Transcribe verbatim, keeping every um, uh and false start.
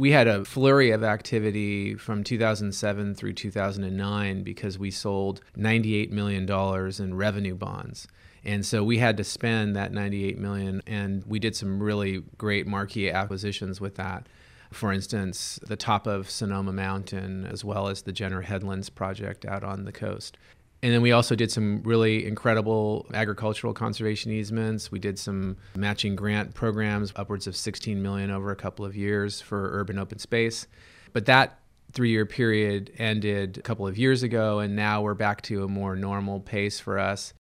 we had a flurry of activity from two thousand seven through two thousand nine because we sold ninety-eight million dollars in revenue bonds. And so we had to spend that ninety-eight million dollars, and we did some really great marquee acquisitions with that. For instance, the top of Sonoma Mountain, as well as the Jenner Headlands project out on the coast. And then we also did some really incredible agricultural conservation easements. We did some matching grant programs, upwards of sixteen million dollars over a couple of years for urban open space. But that three-year period ended a couple of years ago, and now we're back to a more normal pace for us.